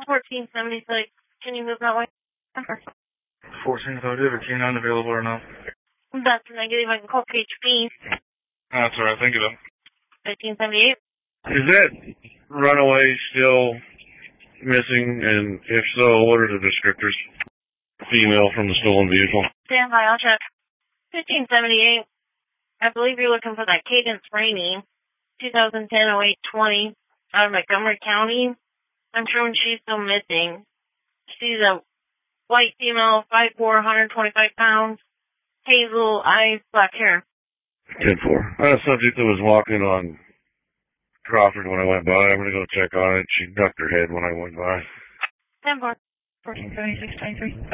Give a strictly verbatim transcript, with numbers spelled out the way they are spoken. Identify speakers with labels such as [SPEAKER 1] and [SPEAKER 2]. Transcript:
[SPEAKER 1] fourteen seventy-six. Can you move that way?
[SPEAKER 2] fourteen seventy-eight, are canine available or no?
[SPEAKER 1] That's negative. I can call P H P.
[SPEAKER 2] That's all right, thank you, though.
[SPEAKER 1] fifteen seventy-eight.
[SPEAKER 2] Is that runaway still missing? And if so, what are the descriptors? Female from the stolen vehicle.
[SPEAKER 1] Stand by, I'll check. fifteen seventy-eight. I believe you're looking for that Cadence Rainey, twenty ten oh eight twenty, out of Montgomery County. I'm showing she's still missing. She's a white female, five foot four, one hundred twenty-five pounds, hazel eyes, black hair.
[SPEAKER 2] ten four. A subject that was walking on Crawford when I went by. I'm going to go check on it. She ducked her head when I went by.
[SPEAKER 1] ten four. fourteen seventy-six twenty-three.